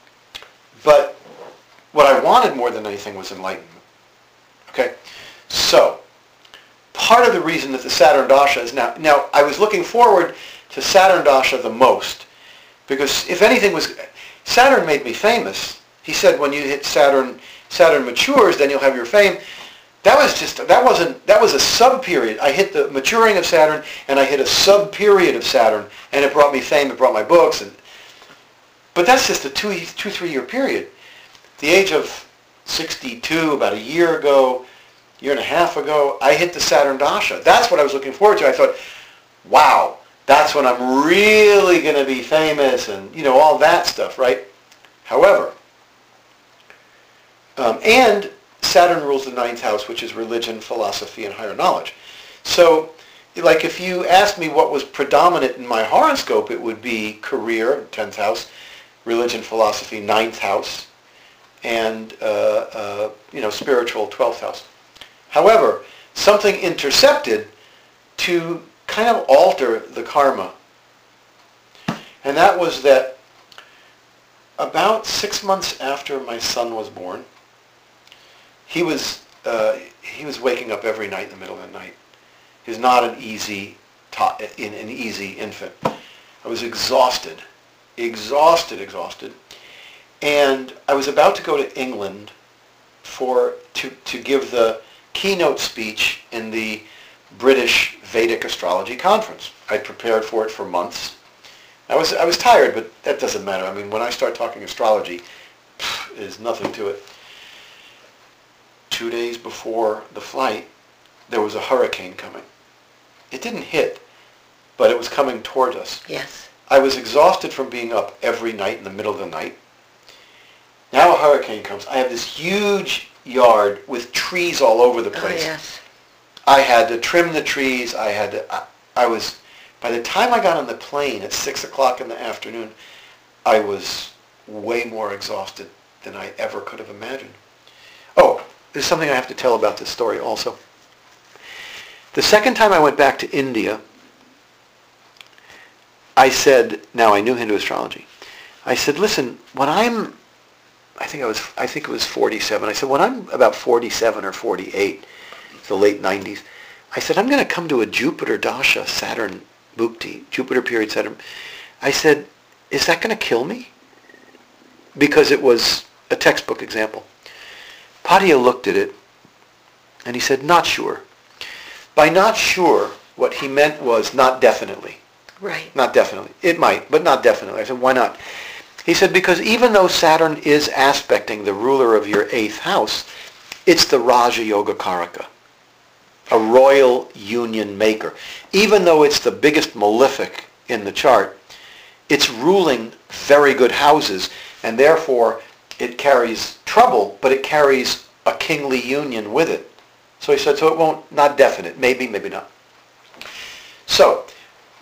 but what I wanted more than anything was enlightenment. Okay? So, part of the reason that the Saturn Dasha is now... Now, I was looking forward to Saturn Dasha the most, because if anything was... Saturn made me famous. He said when you hit Saturn, Saturn matures, then you'll have your fame. That was just, that wasn't, that was a sub-period. I hit the maturing of Saturn, and I hit a sub-period of Saturn, and it brought me fame, it brought my books, and... But that's just a two, two, three-year period. The age of sixty-two, about a year ago, year and a half ago, I hit the Saturn Dasha. That's what I was looking forward to. I thought, wow, that's when I'm really going to be famous and, you know, all that stuff, right? However, um, and Saturn rules the ninth house, which is religion, philosophy, and higher knowledge. So, like if you asked me what was predominant in my horoscope, it would be career, tenth house, religion, philosophy, ninth house, and uh, uh, you know, spiritual, twelfth house. However, something intercepted to kind of alter the karma, and that was that about six months after my son was born, he was uh, he was waking up every night in the middle of the night. He was not an easy to- in an easy infant. I was exhausted. exhausted, exhausted, and I was about to go to England for to, to give the keynote speech in the British Vedic Astrology Conference. I'd prepared for it for months. I was I was tired, but that doesn't matter. I mean, when I start talking astrology, pff, there's nothing to it. Two days before the flight, there was a hurricane coming. It didn't hit, but it was coming towards us. Yes. I was exhausted from being up every night in the middle of the night. Now a hurricane comes. I have this huge yard with trees all over the Oh, place. yes. I had to trim the trees. I had to, I, I was, by the time I got on the plane at six o'clock in the afternoon, I was way more exhausted than I ever could have imagined. Oh, there's something I have to tell about this story also. The second time I went back to India, I said, now I knew Hindu astrology. I said, listen, when I'm, I think I was, I think it was forty-seven. I said, when I'm about forty-seven or forty-eight, the late nineties, I said, I'm going to come to a Jupiter Dasha, Saturn Bhukti, Jupiter period Saturn. I said, is that going to kill me? Because it was a textbook example. Padia looked at it, and he said, not sure. By not sure, what he meant was not definitely. Right. Not definitely. It might, but not definitely. I said, why not? He said, because even though Saturn is aspecting the ruler of your eighth house, it's the Raja Yoga Karaka, a royal union maker. Even though it's the biggest malefic in the chart, it's ruling very good houses, and therefore it carries trouble, but it carries a kingly union with it. So he said, so it won't, not definite, maybe, maybe not. So,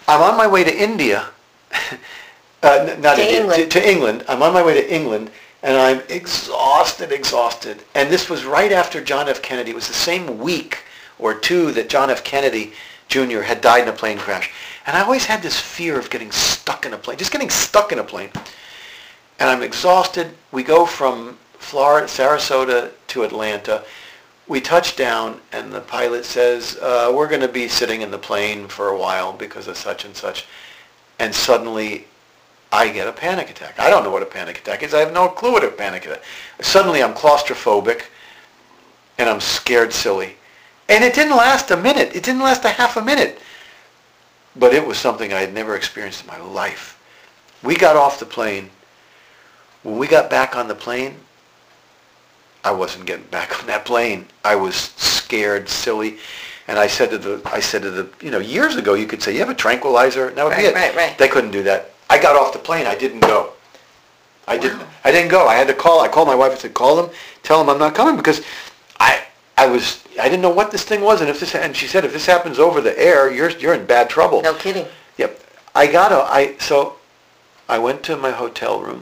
I'm on my way to India, uh, n- not To India, England. To, to England. I'm on my way to England, and I'm exhausted, exhausted. And this was right after John F. Kennedy. It was the same week or two that John F. Kennedy Junior had died in a plane crash. And I always had this fear of getting stuck in a plane, just getting stuck in a plane. And I'm exhausted. We go from Florida, Sarasota to Atlanta. We touch down, and the pilot says, uh, we're going to be sitting in the plane for a while because of such and such. And suddenly, I get a panic attack. I don't know what a panic attack is. I have no clue what a panic attack is. Suddenly, I'm claustrophobic, and I'm scared silly. And it didn't last a minute. It didn't last a half a minute. But it was something I had never experienced in my life. We got off the plane. When we got back on the plane, I wasn't getting back on that plane. I was scared, silly, and I said to the, I said to the, you know, years ago you could say, you have a tranquilizer, and that would Right, be it. right, right. They couldn't do that. I got off the plane. I didn't go. I didn't. Wow. I didn't go. I had to call. I called my wife and said, call them, tell them I'm not coming because I, I was, I didn't know what this thing was, and if this, and she said, if this happens over the air, you're, you're in bad trouble. No kidding. Yep. I got a, I, so I went to my hotel room.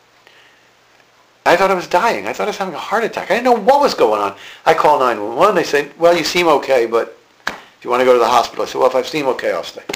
I thought I was dying. I thought I was having a heart attack. I didn't know what was going on. I call nine one one. They say, well, you seem okay, but if you want to go to the hospital. I said, well, if I seem okay, I'll stay.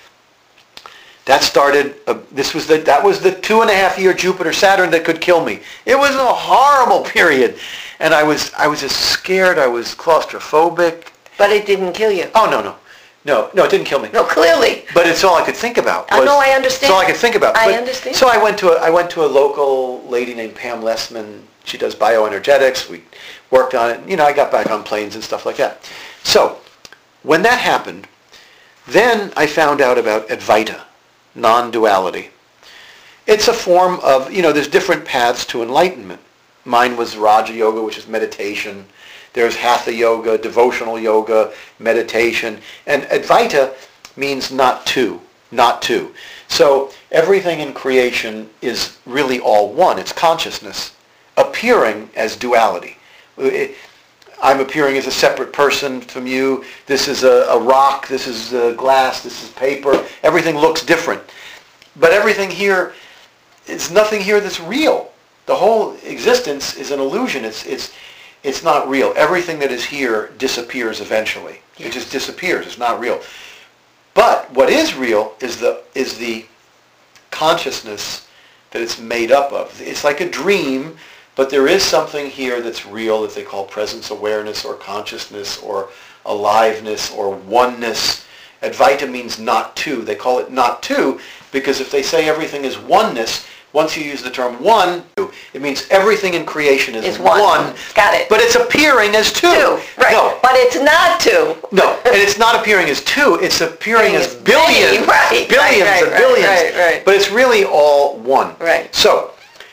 That started, uh, this was the, that was the two and a half year Jupiter Saturn that could kill me. It was a horrible period. And I was, I was just scared. I was claustrophobic. But it didn't kill you. Oh, no, no. No, no, it didn't kill me. No, clearly. But it's all I could think about. I was- know, I understand. It's all I could think about. I But- understand. So I went to a, I went to a local lady named Pam Lessman. She does bioenergetics. We worked on it. You know, I got back on planes and stuff like that. So when that happened, then I found out about Advaita, non-duality. It's a form of, you know, there's different paths to enlightenment. Mine was Raja Yoga, which is meditation. There's Hatha Yoga, devotional yoga, meditation. And Advaita means not two, not two. So everything in creation is really all one. It's consciousness appearing as duality. It, I'm appearing as a separate person from you. This is a, a rock. This is a glass. This is paper. Everything looks different. But everything here, it's nothing here that's real. The whole existence is an illusion. It's, it's, it's not real. Everything that is here disappears eventually. It just disappears. It's not real. But what is real is the, is the consciousness that it's made up of. It's like a dream, but there is something here that's real that they call presence awareness or consciousness or aliveness or oneness. Advaita means not two. They call it not two because if they say everything is oneness, once you use the term one, it means everything in creation is Is one. one. Got it. But it's appearing as two. Two, right. No, But it's not two. no, and it's not appearing as two. It's appearing as It's billions, many, right, billions right, and right, billions. right, right. But it's really all one. Right. So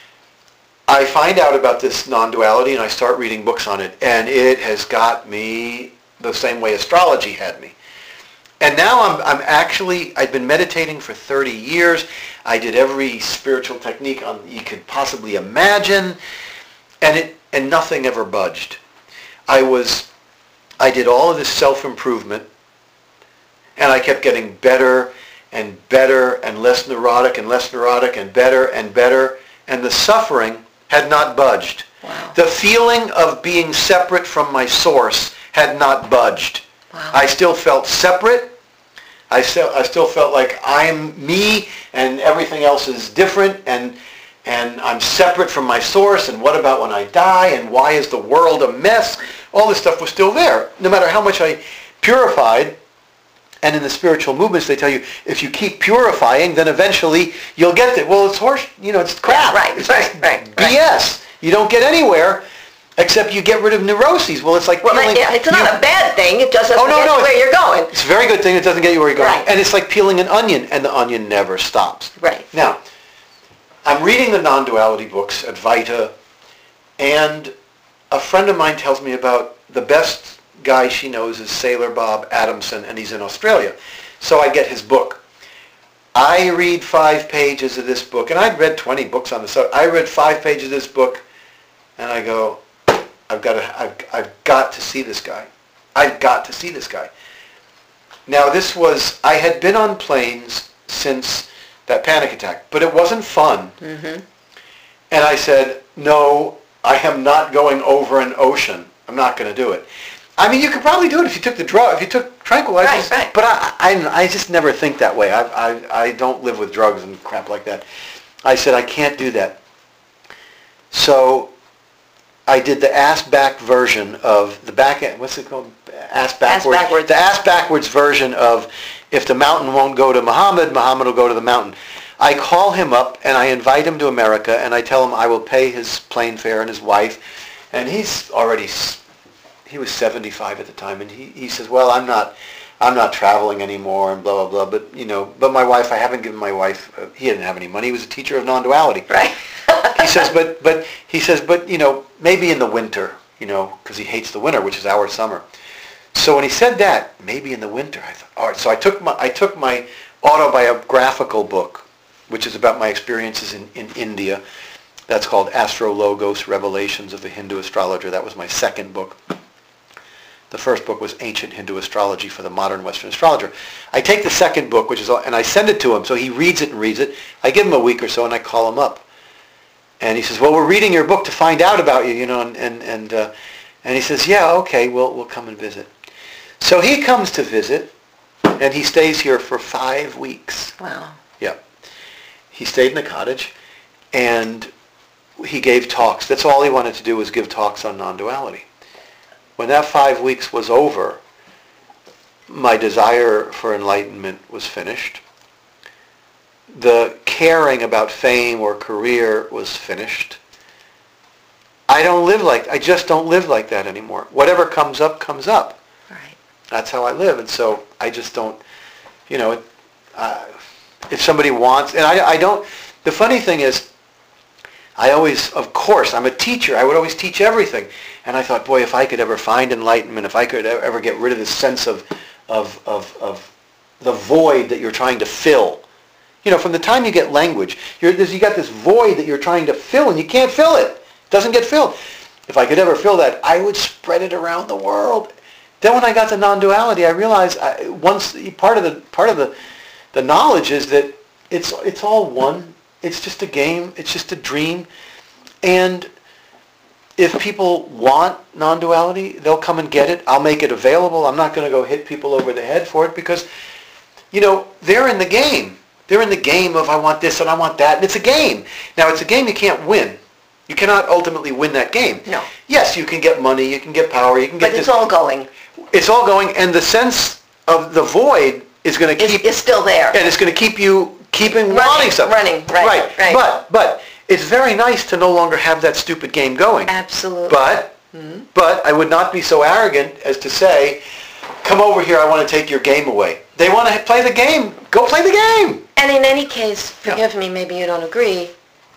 I find out about this non-duality and I start reading books on it, and it has got me the same way astrology had me. And now I'm, I'm actually, I've been meditating for thirty years. I did every spiritual technique on, you could possibly imagine, and it and nothing ever budged. I was, I did all of this self-improvement, and I kept getting better and better and less neurotic and less neurotic and better and better, and the suffering had not budged. Wow. The feeling of being separate from my source had not budged. Wow. I still felt separate. I still, I still felt like I'm me and everything else is different, and and I'm separate from my source, and what about when I die, and why is the world a mess? All this stuff was still there. No matter how much I purified, and in the spiritual movements they tell you, if you keep purifying, then eventually you'll get there. Well, it's horse, you know, it's crap. Yeah, right, it's right, just right, B S. You don't get anywhere except you get rid of neuroses. Well, it's like Well, peeling, yeah, it's not you- a bad thing. It just doesn't Oh, no, get no, you where it's- you're going. It's a very good thing. It doesn't get you where you're going. Right. And it's like peeling an onion, and the onion never stops. Right. Now, I'm reading the non-duality books, Advaita, and a friend of mine tells me about the best guy she knows is Sailor Bob Adamson, and he's in Australia. So I get his book. I read five pages of this book, and I'd read twenty books on the subject. I read five pages of this book, and I go, I've got to, I've, I've got to see this guy. I've got to see this guy. Now this was, I had been on planes since that panic attack, but it wasn't fun. Mm-hmm. And I said, no, I am not going over an ocean. I'm not going to do it. I mean, you could probably do it if you took the drug, if you took tranquilizers. Right, right. But I, I, I just never think that way. I, I, I don't live with drugs and crap like that. I said, I can't do that. So I did the ass-back version of the back end. What's it called? Ass backwards. Ass backwards. The ass backwards version of if the mountain won't go to Muhammad, Muhammad will go to the mountain. I call him up and I invite him to America and I tell him I will pay his plane fare and his wife. And he's already, he was seventy-five at the time, and he, he says, well, I'm not, I'm not traveling anymore and blah, blah, blah. But, you know, but my wife, I haven't given my wife, uh, he didn't have any money. He was a teacher of non-duality. Right. He says, but, but, he says, but, you know, maybe in the winter, you know, because he hates the winter, which is our summer. So when he said that, maybe in the winter, I thought, all right. So I took my, I took my autobiographical book, which is about my experiences in, in India. That's called Astrologos, Revelations of the Hindu Astrologer. That was my second book. The first book was Ancient Hindu Astrology for the Modern Western Astrologer. I take the second book, which is, all, and I send it to him, so he reads it and reads it. I give him a week or so, and I call him up. And he says, well, we're reading your book to find out about you, you know, and and and, uh, and he says, yeah, okay, we'll we'll come and visit. So he comes to visit, and he stays here for five weeks. Wow. Yeah. He stayed in the cottage, and he gave talks. That's all he wanted to do, was give talks on non-duality. When that five weeks was over, my desire for enlightenment was finished. The caring about fame or career was finished. I don't live like, I just don't live like that anymore. Whatever comes up, comes up. Right. That's how I live. And so I just don't, you know, it, uh, if somebody wants, and I, I don't, the funny thing is, I always, of course, I'm a teacher. I would always teach everything. And I thought, boy, if I could ever find enlightenment, if I could ever get rid of this sense of, of, of, of the void that you're trying to fill. You know, from the time you get language, you're, you got this void that you're trying to fill, and you can't fill it. It doesn't get filled. If I could ever fill that, I would spread it around the world. Then when I got to non-duality, I realized I, once part of the part of the the knowledge is that it's it's all one. It's just a game. It's just a dream. And if people want non-duality, they'll come and get it. I'll make it available. I'm not going to go hit people over the head for it because, you know, they're in the game. They're in the game of I want this and I want that. And it's a game. Now, it's a game you can't win. You cannot ultimately win that game. No. Yes, you can get money. You can get power. You can get But it's this. all going. It's all going. And the sense of the void is going to It's, keep... it's still there. And it's going to keep you keeping Running, wanting something. running, right, right. right. But but it's very nice to no longer have that stupid game going. Absolutely. But mm-hmm. but I would not be so arrogant as to say, come over here, I want to take your game away. They want to play the game. Go play the game. And in any case, forgive Yeah. me, maybe you don't agree,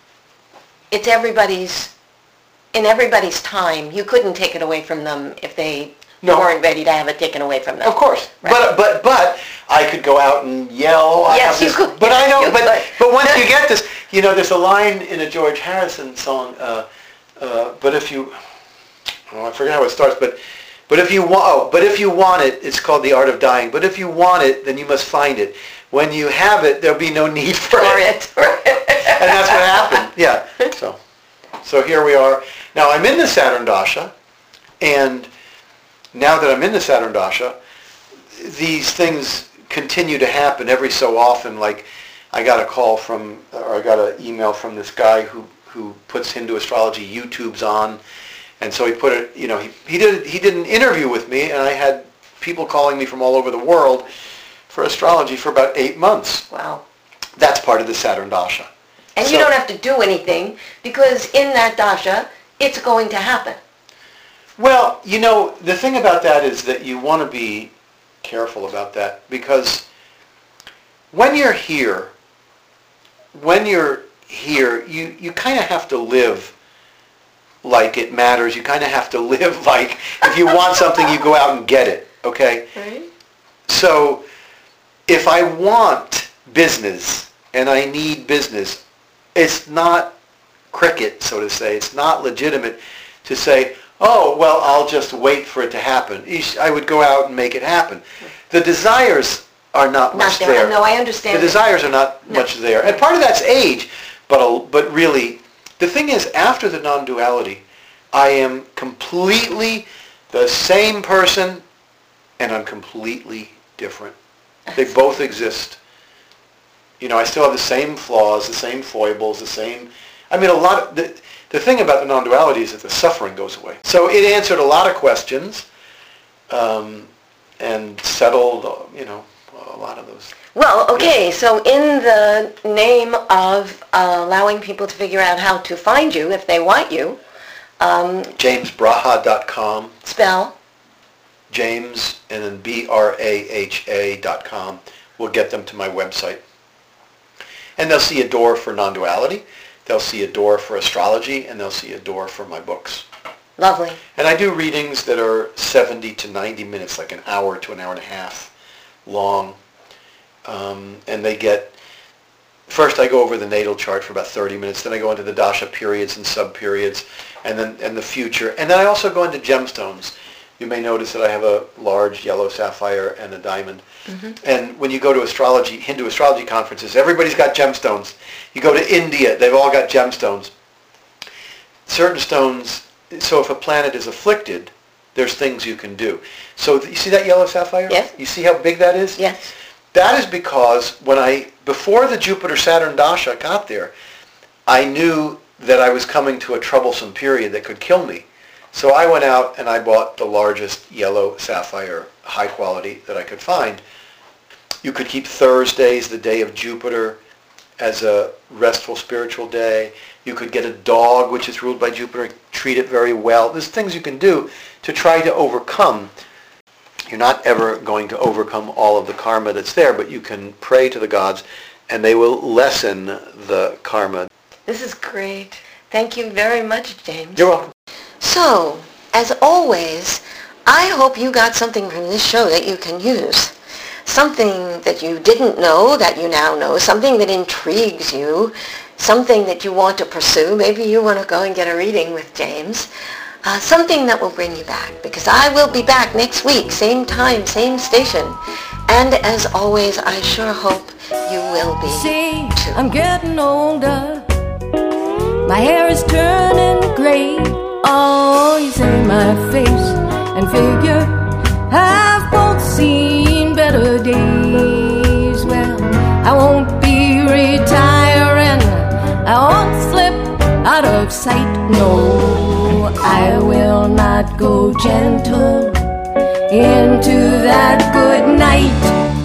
it's everybody's, in everybody's time. You couldn't take it away from them if they No. weren't ready to have it taken away from them. Of course. Right. But but but I could go out and yell. I Yes, have you this, could. But I Yes, don't. you But could. but once you get this, you know, there's a line in a George Harrison song. Uh, uh, but if you, oh, I forget how it starts. But but if you want, oh, but if you want it, it's called The Art of Dying. But if you want it, then you must find it. When you have it, there'll be no need for For it. it. And that's what happened. Yeah. So so here we are. Now I'm in the Saturn Dasha, and now that I'm in the Saturn Dasha, these things continue to happen every so often. Like I got a call from, or I got an email from this guy who, who puts Hindu astrology YouTubes on. And so he put it, you know, he, he did he did an interview with me, and I had people calling me from all over the world for astrology for about eight months. Wow. That's part of the Saturn Dasha. And So- you don't have to do anything because in that dasha, it's going to happen. Well, you know, the thing about that is that you want to be careful about that because when you're here, when you're here, you, you kind of have to live like it matters. You kind of have to live like if you want something, you go out and get it, okay? Right. So if I want business and I need business, it's not cricket, so to say. It's not legitimate to say, oh, well, I'll just wait for it to happen. I would go out and make it happen. The desires are not, Not much there. there. No, I understand. The it. desires are not No. much there. And part of that's age, but a- but really, the thing is, after the non-duality, I am completely the same person, and I'm completely different. They both exist. You know, I still have the same flaws, the same foibles, the same... I mean, a lot of... The, the thing about the non-duality is that the suffering goes away. So it answered a lot of questions um, and settled, you know, a lot of those. Well, okay, so in the name of uh, allowing people to figure out how to find you if they want you, um, james braha dot com. spell. James and then B R A H A dot com will get them to my website. And they'll see a door for non-duality, they'll see a door for astrology, and they'll see a door for my books. Lovely. And I do readings that are seventy to ninety minutes, like an hour to an hour and a half long. Um, and they get, first I go over the natal chart for about thirty minutes, then I go into the dasha periods and sub-periods, and then and the future. And then I also go into gemstones. You may notice that I have a large yellow sapphire and a diamond. Mm-hmm. And when you go to astrology, Hindu astrology conferences, everybody's got gemstones. You go to India, they've all got gemstones. Certain stones, so if a planet is afflicted, there's things you can do. So you see that yellow sapphire? Yes. You see how big that is? Yes. That is because when I, before the Jupiter-Saturn dasha got there, I knew that I was coming to a troublesome period that could kill me. So I went out and I bought the largest yellow sapphire, high quality, that I could find. You could keep Thursdays, the day of Jupiter, as a restful spiritual day. You could get a dog, which is ruled by Jupiter, treat it very well. There's things you can do to try to overcome. You're not ever going to overcome all of the karma that's there, but you can pray to the gods and they will lessen the karma. This is great. Thank you very much, James. You're welcome. So, as always, I hope you got something from this show that you can use. Something that you didn't know that you now know, something that intrigues you, something that you want to pursue. Maybe you want to go and get a reading with James. Uh, something that will bring you back, because I will be back next week, same time, same station. And as always, I sure hope you will be See, too. I'm getting older. My hair is turning gray. Oh, you say my face and figure have both seen better days. Well, I won't be retiring. I won't slip out of sight. No, I will not go gentle into that good night.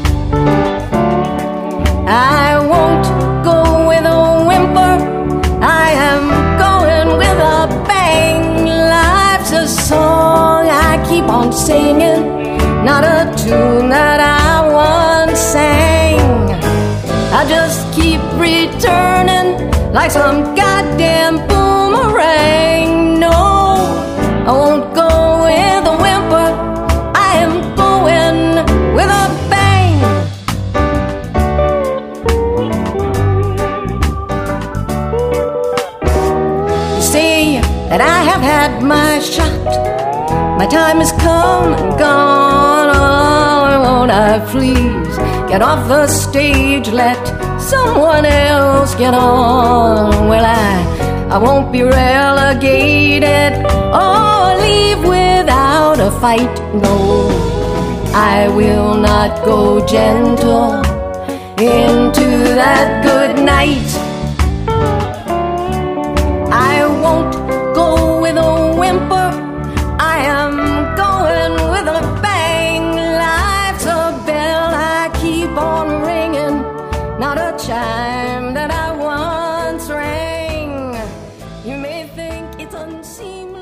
I won't go with a whimper. I am going with a bang. Life's a song I keep on singing, not a tune that I once sang. I just keep returning like some goddamn boomerang. No, I won't go with a whimper. I am going with a bang. You see that I have had my shot. My time has come and gone. Oh, won't I please get off the stage? Let someone else get on. Well, I, I won't be relegated or leave without a fight. No, I will not go gentle into that good night. I won't go with a whimper. I am going with a bang. Life's a bell I keep on ringing, not a chime that I once rang. You may think it's unseemly.